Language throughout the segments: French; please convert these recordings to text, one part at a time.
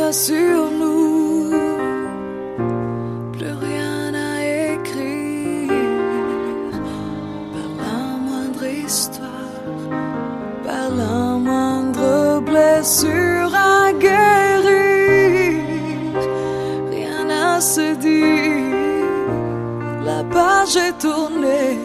sur nous, plus rien à écrire, par la moindre histoire, par la moindre blessure à guérir, rien à se dire, la page est tournée,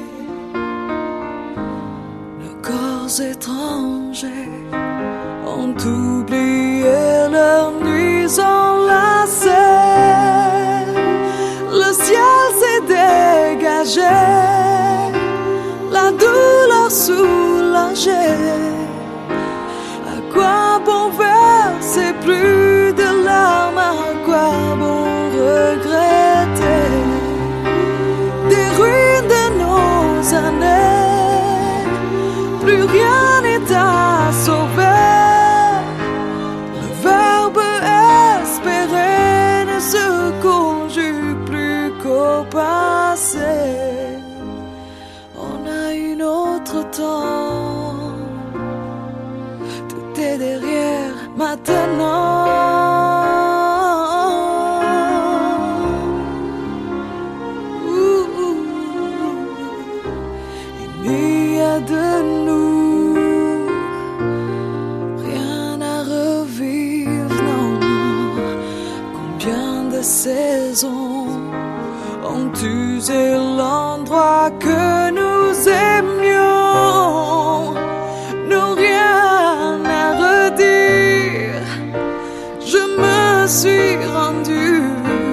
nos corps étrangers ont oublié leurs nuits enlacées. Le ciel s'est dégagé, la douleur soulagée. À quoi bon verser plus de larmes? À quoi bon regretter des ruines de nos années? Plus rien n'est à sauver. Passé, on a une autre temps, tout est derrière maintenant. Il n'y a de nous rien à revivre, non. Combien de saisons ont usé l'endroit que nous aimions, nous rien à redire. Je me suis rendu,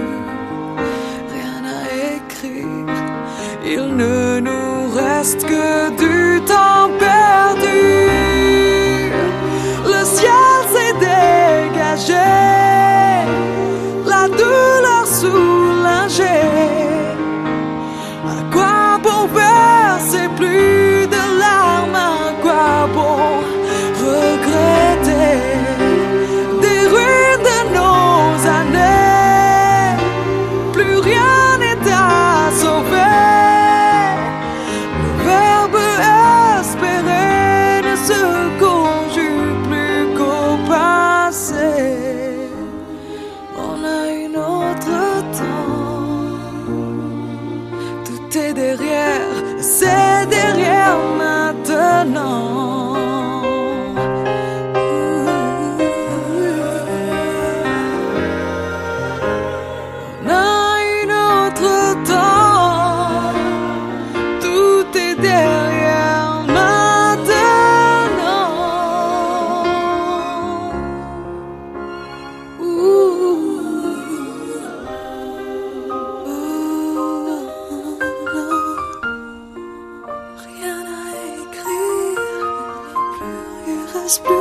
rien à écrire. Il ne nous reste que du temps perdu. Le ciel s'est dégagé, la douleur soulagée. C'est plus de larmes, à quoi bon regretter des ruines de nos années? Plus rien n'est à sauver. Le verbe espérer ne se conjugue plus qu'au passé. On a une autre temps, tout est derrière. C'est derrière maintenant. On a une autre temps. Tout est derrière maintenant. Rien à écrire, plus il reste plus.